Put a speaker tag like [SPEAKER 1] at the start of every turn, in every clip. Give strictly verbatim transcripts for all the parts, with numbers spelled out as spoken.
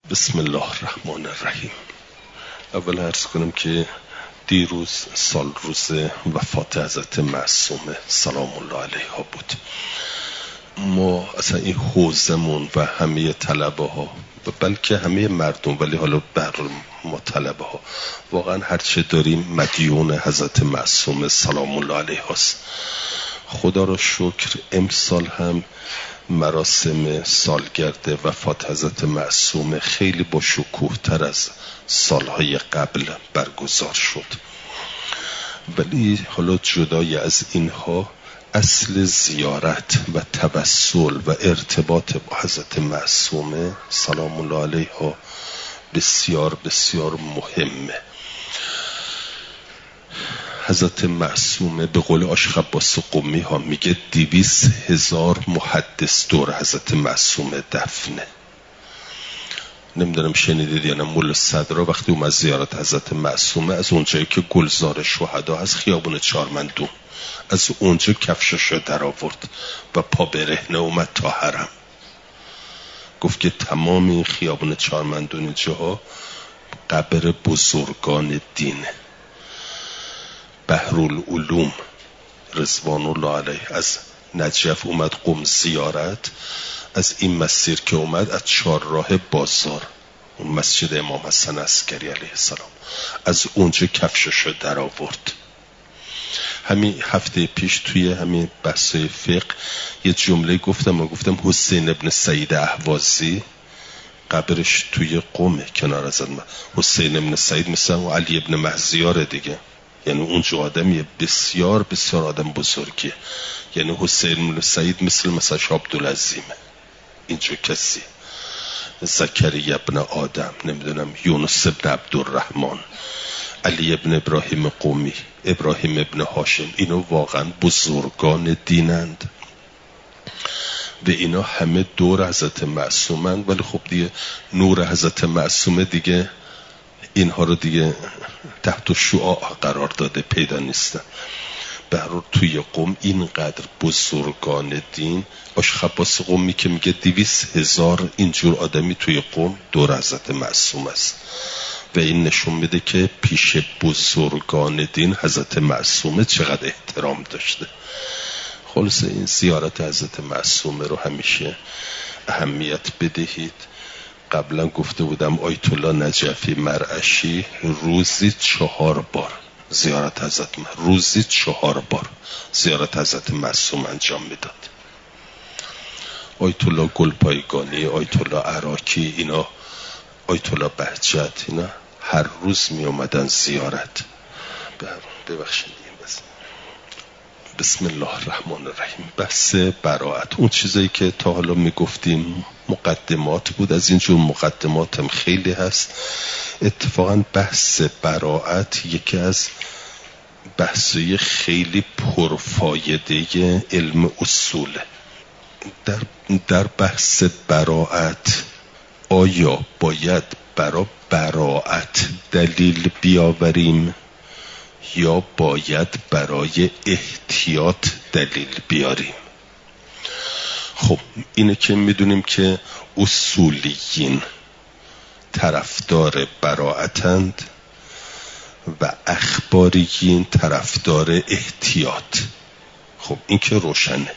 [SPEAKER 1] بسم الله الرحمن الرحیم. اول عرض کنم که دیروز سال روز وفات حضرت معصومه سلام الله علیها بود. ما اصلا این حوزمون و همه طلبه ها و بلکه همه مردم، ولی حالا بر ما طلبه ها واقعا هرچه داریم مدیون حضرت معصومه سلام الله علیها است. خدا را شکر امسال هم مراسم سالگرد وفات حضرت معصومه خیلی با شکوه تر از سالهای قبل برگزار شد. ولی حالا جدای از اینها اصل زیارت و توسل و ارتباط با حضرت معصومه سلام الله علیها بسیار بسیار مهمه. حضرت معصومه به قول عاشق عباس قمی ها میگه دویست هزار محدث دور حضرت معصومه دفنه. نمیدونم شنیدید یا نه، مولا صدرا وقتی اومد زیارت حضرت معصومه از اونجایی که گلزار شهدا از خیابون چهارمندون از اونجا کفششو در آورد و پا برهنه اومد تا حرم. گفت که تمام این خیابون چهارمندون اینجاها قبر بزرگان دینه. بحرالعلوم رضوان الله علیه از نجف اومد قم زیارت، از این مسیر که اومد از چهارراه بازار اون مسجد امام حسن عسکری علیه السلام از اونجا کفششو در آورد. همین هفته پیش توی همین بحثای فقه یه جمله گفتم و گفتم حسین ابن سعید اهوازی قبرش توی قمه کنار از من. حسین ابن سعید مثل و علی ابن مهزیار دیگه، یعنی اونجا آدمی بسیار بسیار آدم بزرگیه. یعنی حسین ابن سعید مثل مثلا عبدالعظیمه، اینجا کسی زکریا ابن آدم، نمیدونم یونس ابن عبدالرحمن، علی ابن ابراهیم قومی، ابراهیم ابن هاشم، اینا واقعا بزرگان دینند و اینا همه دور حضرت معصومند. ولی خب دیگه نور حضرت معصومه دیگه اینها رو دیگه تحت شعاع قرار داده، پیدا نیستن. برای توی قم اینقدر بزرگان دین، عاشق عباس قمی که میگه دویست هزار اینجور آدمی توی قم دور حضرت معصوم است و این نشون میده که پیش بزرگان دین حضرت معصومه چقدر احترام داشته. خلاصه این زیارت حضرت معصومه رو همیشه اهمیت بدهید. قبلا گفته بودم آیت الله نجفی مرعشی روزی چهار بار زیارت حضرت روزی چهار بار زیارت حضرت معصوم انجام میداد. آیت الله گلپایگانی، آیت الله عراقی، اینا آیت الله بهجت، اینا هر روز می اومدن زیارت. ببخشید بسم الله الرحمن الرحیم. بحث براءت، اون چیزایی که تا حالا میگفتیم مقدمات بود، از اینجور مقدمات هم خیلی هست. اتفاقا بحث براءت یکی از بحثای خیلی پرفایده علم اصوله. در, در بحث براءت آیا باید برا براءت دلیل بیاوریم یا باید برای احتیاط دلیل بیاریم؟ خب اینه که میدونیم که اصولیین طرفدار براءتند و اخباریین طرفدار احتیاط. خب این که روشنه،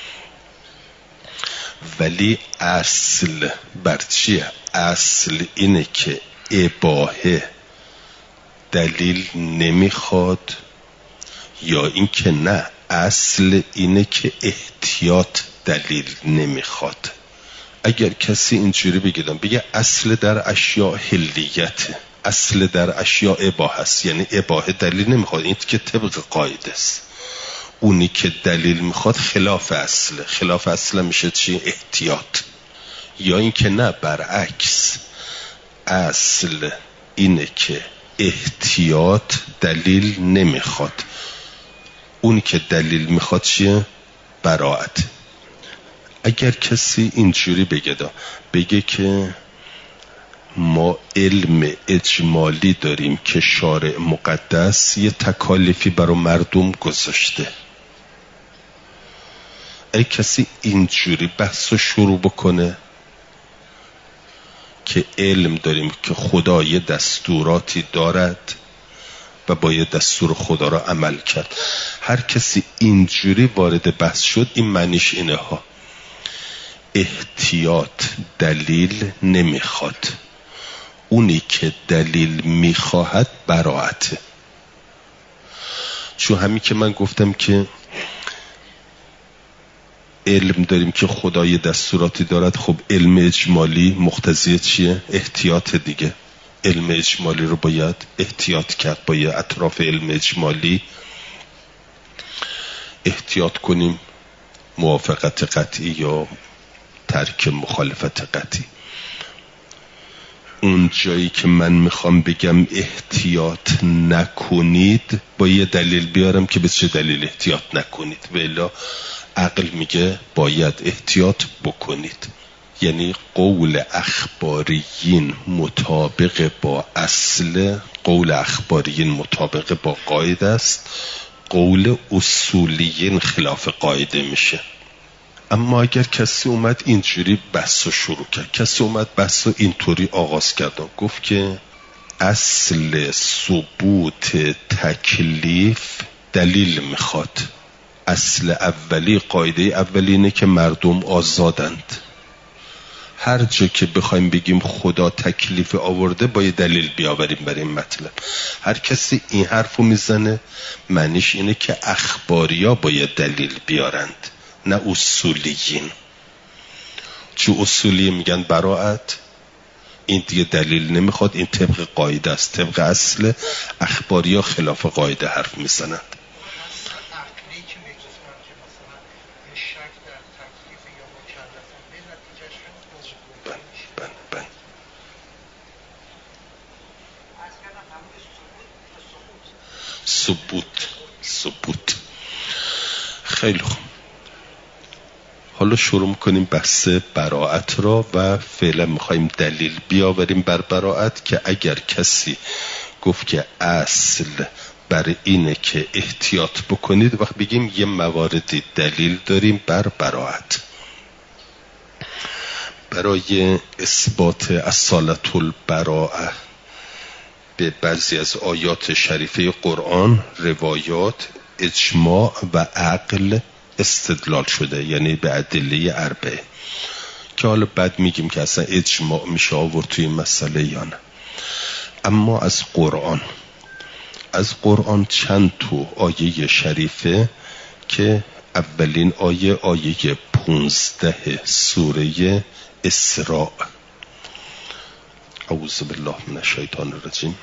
[SPEAKER 1] ولی اصل بر چیه؟ اصل اینه که اباحه دلیل نمیخواد یا این که نه اصل اینه که احتیاط دلیل نمیخواد؟ اگر کسی اینجوری بگیدم بگه اصل در اشیاء حلیته، اصل در اشیاء اباحه است، یعنی اباحه دلیل نمیخواد، این که طبق قاعده است. اونی که دلیل میخواد خلاف اصله. خلاف اصله میشه چی؟ احتیاط. یا این که نه برعکس، اصل اینه که احتیاط دلیل نمیخواد، اونی که دلیل میخواد چیه؟ براءت. اگر کسی اینجوری بگه بگه که ما علم اجمالی داریم که شارع مقدس یه تکالیفی برای مردم گذاشته، ای کسی اینجوری بحث رو شروع بکنه که علم داریم که خدا یه دستوراتی دارد و باید دستور خدا را عمل کرد. هر کسی اینجوری وارد بحث شد این معنیش اینه ها، احتیاط دلیل نمیخواد، اونی که دلیل میخواهد براعته. چون همین که من گفتم که علم داریم که خدای دستوراتی دارد، خب علم اجمالی مقتضی چیه؟ احتیاط دیگه. علم اجمالی رو باید احتیاط کرد، باید اطراف علم اجمالی احتیاط کنیم، موافقت قطعی یا ترک مخالفت قطعی. اون جایی که من میخوام بگم احتیاط نکنید با یه دلیل بیارم که به چه دلیل احتیاط نکنید، ولی عقل میگه باید احتیاط بکنید. یعنی قول اخباریین مطابق با اصل، قول اخباریین مطابق با قاعده است، قول اصولیین خلاف قاعده میشه. اما اگر کسی اومد اینجوری بحث رو شروع کرد، کسی اومد بحث رو اینطوری آغاز کرد، گفت که اصل ثبوت تکلیف دلیل میخواد. اصل اولی، قاعده اولی اینه که مردم آزادند. هر جا که بخوایم بگیم خدا تکلیف آورده باید دلیل بیاوریم برای این مطلب. هر کسی این حرفو میزنه معنیش اینه که اخباریا باید دلیل بیارند، نه اصولیین. چون اصولی میگن براعت، این دیگه دلیل نمیخواد، این طبق قاعده است، طبق اصل. اخباریا خلاف قاعده حرف میزنند. ثبوت ثبوت خیلی خوب. حالا شروع میکنیم بحث براعت را و فعلا میخوایم دلیل بیاوریم بر براعت، که اگر کسی گفت که اصل بر اینه که احتیاط بکنید، وقت بگیم یه مواردی دلیل داریم بر براعت. برای اثبات اصالت البراءه به بعضی از آیات شریفه قرآن، روایات، اجماع و عقل استدلال شده، یعنی به ادله اربعه، که حالا بعد میگیم که اصلا اجماع میشه آورد توی مسئله یا نه. اما از قرآن از قرآن چند تو آیه شریفه که اولین آیه آیه پونزده سوره اسراء، اعوذ بالله من الشیطان الرجیم،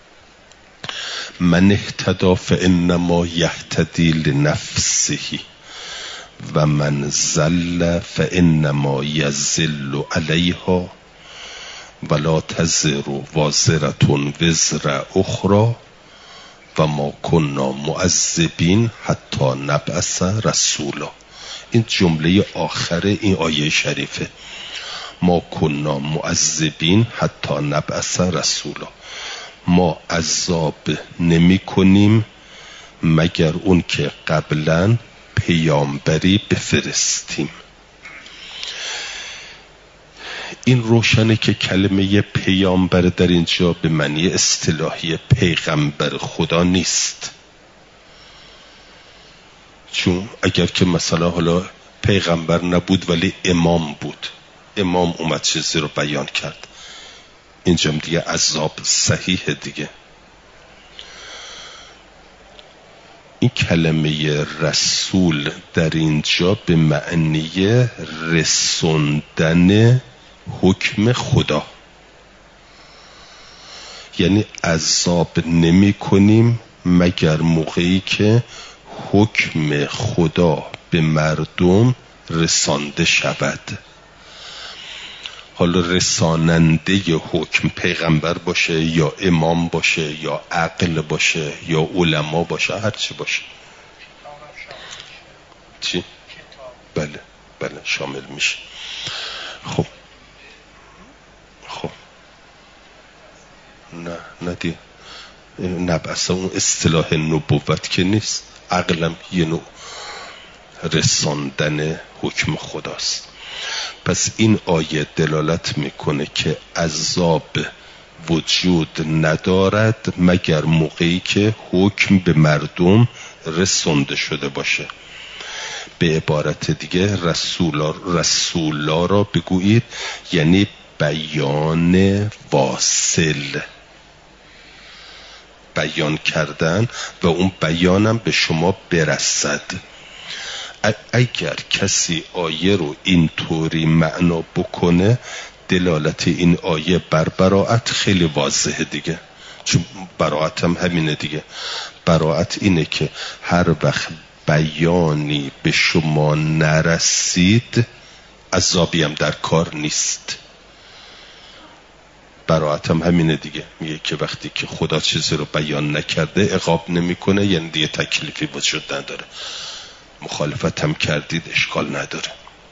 [SPEAKER 1] من اهتدی فانما یهتدی لنفسه و من ضل فانما یضل علیها ولا تزر وازرة وزر اخرى و ما کنا معذبین حتی نبعث رسولا. این جمله آخر این آیه شریفه، ما کنا معذبین حتی نبعث رسولا، ما عذاب نمی کنیم مگر اون که قبلا پیامبری بفرستیم. این روشنه که کلمه پیامبر در اینجا به معنی اصطلاحی پیغمبر خدا نیست. چون اگر که مثلا حالا پیغمبر نبود ولی امام بود، امام اومد چیزی رو بیان کرد، اینجا دیگه عذاب صحیح دیگه. این کلمه رسول در اینجا به معنی رسوندن حکم خدا، یعنی عذاب نمی کنیم مگر موقعی که حکم خدا به مردم رسانده شود. حالا رساننده ی حکم پیغمبر باشه یا امام باشه یا عقل باشه یا علما باشه، هر چی باشه. چی؟ بله بله شامل میشه. خب خب نه نه دی نبعث اون اصطلاح نبوت که نیست، عقلم یه نوع رساندن حکم خداست. پس این آیه دلالت میکنه که عذاب وجود ندارد مگر موقعی که حکم به مردم رسونده شده باشه. به عبارت دیگه رسولا رسولا را بگویید، یعنی بیان واصل، بیان کردن و اون بیانم به شما برسد. اگر کسی آیه رو اینطوری معنا بکنه، دلالت این آیه بر براءت خیلی واضحه دیگه، چون براءت هم همینه دیگه. براءت اینه که هر وقت بیانی به شما نرسید عذابی هم در کار نیست. براءت هم همینه دیگه، میگه که وقتی که خدا چیزی رو بیان نکرده عقاب نمیکنه، یعنی دیگه تکلیفی وجود نداره. مخالفت هم کردید اشکال نداره.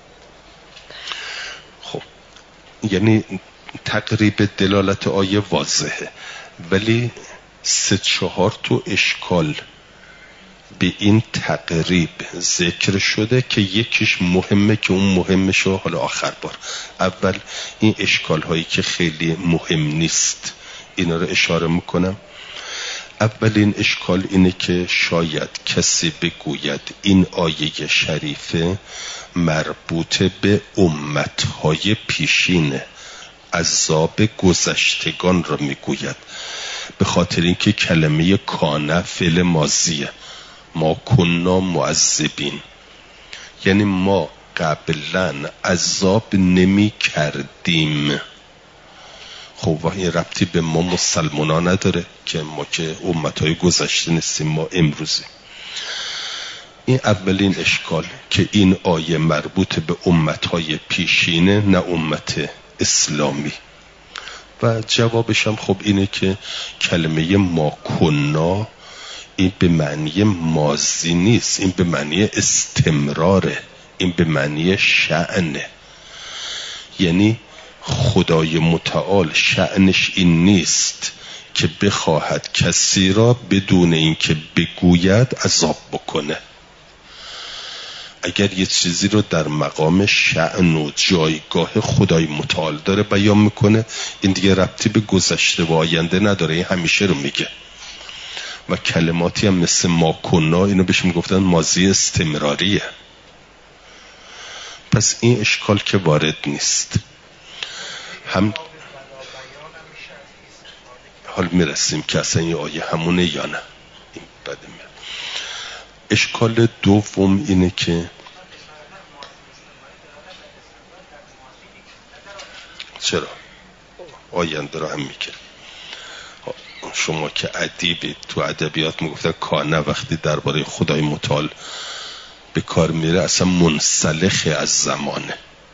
[SPEAKER 1] خب یعنی تقریب دلالت آیه واضحه، ولی سه چهار تو اشکال به این تقریب ذکر شده که یکیش مهمه که اون مهمشو حالا آخر بار. اول این اشکال هایی که خیلی مهم نیست اینا رو اشاره میکنم. اولین اشکال اینه که شاید کسی بگوید این آیه شریفه مربوط به امتهای پیشینه، عذاب گذشتگان را میگوید، به خاطر اینکه کلمه کانه فعل ماضیه، ما کننا معذبین، یعنی ما قبلا عذاب نمی کردیم. خب این ربطی به ما مسلمان ها نداره که ما که امتهای گذشته نیستیم، ما امروزی. این اولین اشکال که این آیه مربوط به امتهای پیشینه نه امت اسلامی. و جوابش هم خب اینه که کلمه ما کننا این به معنی ماضی نیست، این به معنی استمراره، این به معنی شأنه. یعنی خدای متعال شأنش این نیست که بخواهد کسی را بدون اینکه بگوید عذاب بکنه. اگر یه چیزی رو در مقام شأن و جایگاه خدای متعال داره بیان میکنه، این دیگه ربطی به گذشته و آینده نداره، این همیشه رو میگه. و کلماتی هم مثل ما کنا اینو بهش میگفتن ماضی استمراریه. پس این اشکال که وارد نیست. هم حال میرسیم که اصلا این آیه همونه یا نه. این بده میاد. اشکال دوم اینه که چرا آینده را هم میگه. شما که ادیبید، تو ادبیات میگفتن کانه وقتی درباره خدای متعال به کار میره اصلا منسلخ از زمانه.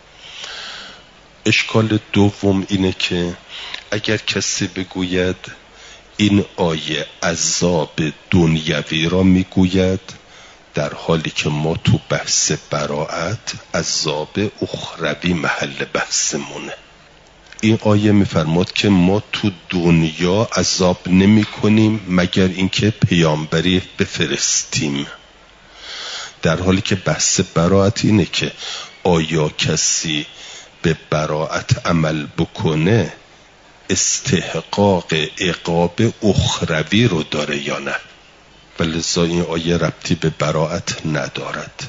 [SPEAKER 1] اشکال دوم اینه که اگر کسی بگوید این آیه عذاب دنیوی را میگوید، در حالی که ما تو بحث براءت عذاب اخروی محل بحثمونه. این آیه میفرماد که ما تو دنیا عذاب نمی کنیم مگر اینکه پیامبری بفرستیم، در حالی که بحث براءت اینه که آیا کسی به براءت عمل بکنه استحقاق عقاب اخروی رو داره یا نه. ولذا این آیه ربطی به براءت ندارد.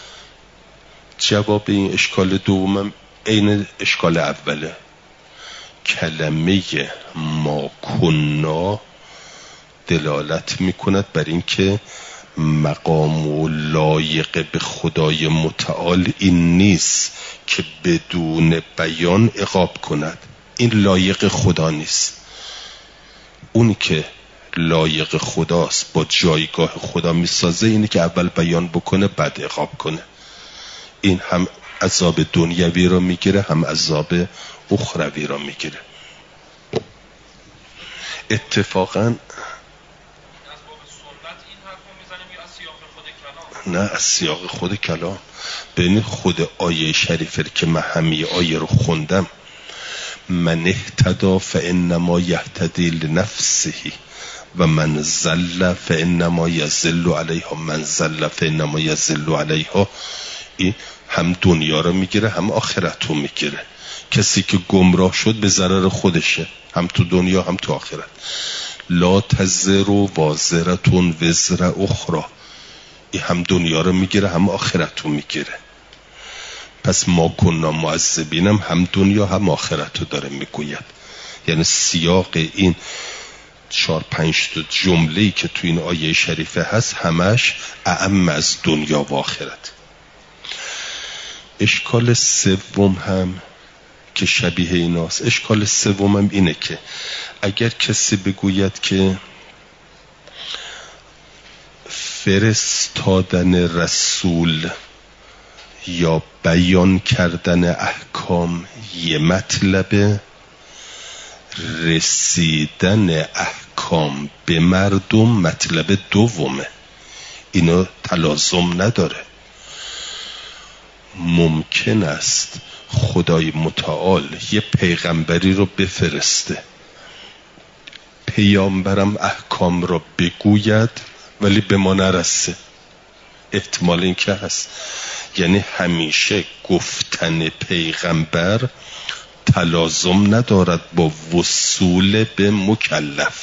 [SPEAKER 1] جواب این اشکال دومم عین اشکال اوله. کلمه ما کنا دلالت میکند بر این که مقام و لایق به خدای متعال این نیست که بدون بیان عقاب کند. این لایق خدا نیست. اونی که لایق خداست با جایگاه خدا میسازه اینه که اول بیان بکنه بعد عقاب کنه. این هم عذاب دنیوی رو میگیره هم عذاب اخروی را میگیره. اتفاقا نه از سیاق خود کلام، ببینید خود آیه شریفه که من همه آیه رو خوندم، من اهتدی فانما یهتدی لنفسه و من ضل فانما یضل علیها، من ضل فانما یضل علیها. این هم دنیا رو میگیره هم آخرت رو میگیره. کسی که گمراه شد به ضرر خودشه، هم تو دنیا هم تو آخرت. لا تزر وازرتون وزر اخرى، این هم دنیا رو میگیره هم آخرت رو میگیره. پس ما کننا معذبینم هم دنیا هم آخرت رو داره میگوید. یعنی سیاق این چهار پنج تا جمله‌ای که تو این آیه شریفه هست همش اعم از دنیا و آخرت. اشکال سوم هم که شبیه ایناست، اشکال سوم هم اینه که اگر کسی بگوید که فرستادن رسول یا بیان کردن احکام یه مطلبه، رسیدن احکام به مردم مطلب دومه، اینو تلازم نداره. ممکن است خدای متعال یه پیغمبری رو بفرسته، پیامبرم احکام رو بگوید ولی به ما نرسه. احتمال این که هست. یعنی همیشه گفتن پیغمبر تلازم ندارد با وصول به مکلف.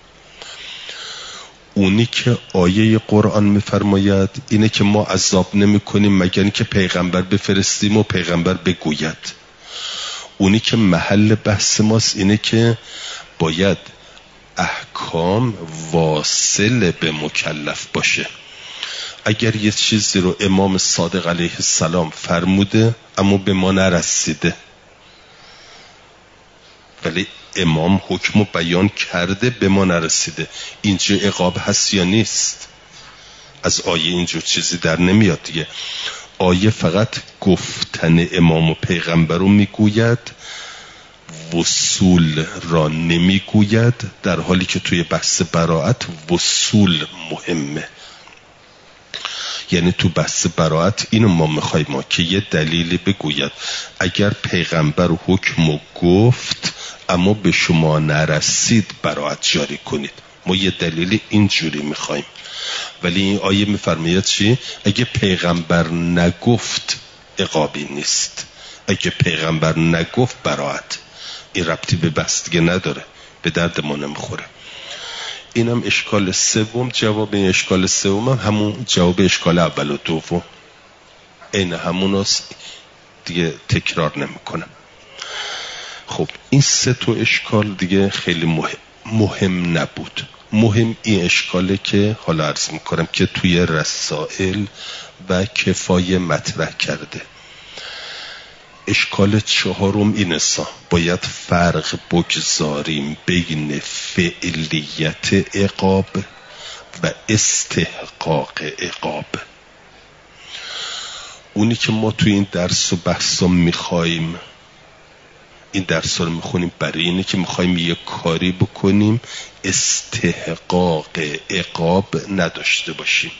[SPEAKER 1] اونی که آیه قرآن میفرماید اینه که ما عذاب نمی کنیم مگر اینکه پیغمبر بفرستیم و پیغمبر بگوید. اونی که محل بحث ماست اینه که باید احکام واصل به مکلف باشه. اگر یه چیزی رو امام صادق علیه السلام فرموده اما به ما نرسیده، ولی امام حکم بیان کرده به ما نرسیده، اینجا عقاب هست یا نیست؟ از آیه اینجور چیزی در نمیاد دیگه. آیه فقط گفتن امام و پیغمبر رو میگوید، وصول را نمیگوید، در حالی که توی بحث براءت وصول مهمه. یعنی تو بحث براءت اینو ما میخوایم ما که یه دلیلی بگوید اگر پیغمبر حکم رو گفت اما به شما نرسید براءت جاری کنید. ما یه دلیلی اینجوری میخوایم. ولی این آیه میفرماید چی؟ اگه پیغمبر نگفت عقابی نیست، اگه پیغمبر نگفت براءت. این ربطی به بحث دیگه نداره، به درد ما نمیخوره. اینم اشکال سوم. جواب این اشکال سوم هم همون جواب اشکال اول و دوم، این همون است دیگه، تکرار نمی کنم. خب این سه تا اشکال دیگه خیلی مهم, مهم نبود. مهم این اشکاله که حالا عرض میکنم که توی رسائل و کفایه مطرح کرده. اشکال چهارم این است، باید فرق بگذاریم بین فعلیت عقاب و استحقاق عقاب. اونی که ما توی این درس و بحثا میخواییم، این درس رو میخونیم برای اینه که میخواییم یه کاری بکنیم استحقاق عقاب نداشته باشیم.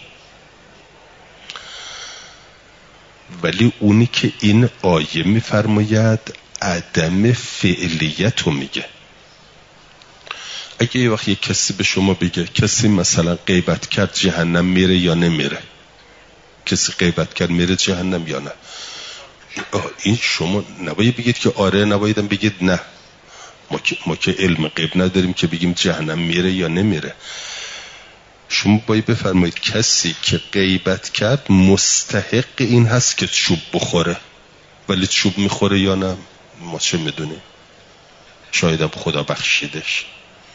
[SPEAKER 1] ولی اونی که این آیه میفرماید عدم فعلیت رو میگه. اگه یه وقت یه کسی به شما بگه کسی مثلا غیبت کرد جهنم میره یا نمیره، کسی غیبت کرد میره جهنم یا نه، این شما نباید بگید که آره، نبایدم بگید نه. ما که, ما که علم غیب نداریم که بگیم جهنم میره یا نمیره. شما باید بفرمایید کسی که غیبت کرد مستحق این هست که چوب بخوره، ولی چوب میخوره یا نه ما چه میدونیم، شایدم خدا بخشیدش.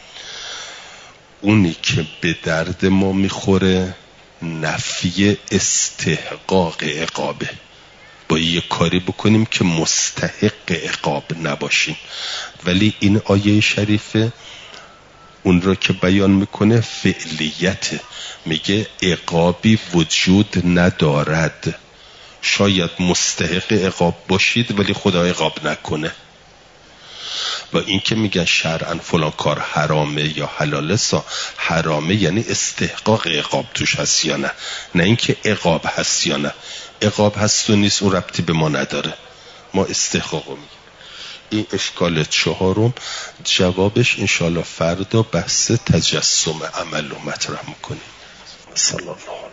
[SPEAKER 1] اونی که به درد ما میخوره نفی استحقاق عقابه. باید یه کاری بکنیم که مستحق عقاب نباشیم. ولی این آیه شریفه اون را که بیان میکنه فعلیت، میگه عقابی وجود ندارد. شاید مستحق عقاب باشید ولی خدا عقاب نکنه. و این که میگن شرعاً فلان کار حرامه یا حلاله، سا حرامه یعنی استحقاق عقاب توش هست یا نه، نه اینکه عقاب هست یا نه. عقاب هست و نیست اون ربطی به ما نداره، ما استحقاق میگیم. این اشکال چهارم جوابش انشاءالله فردا بحث تجسم عمل رو مطرح میکنیم. سلام.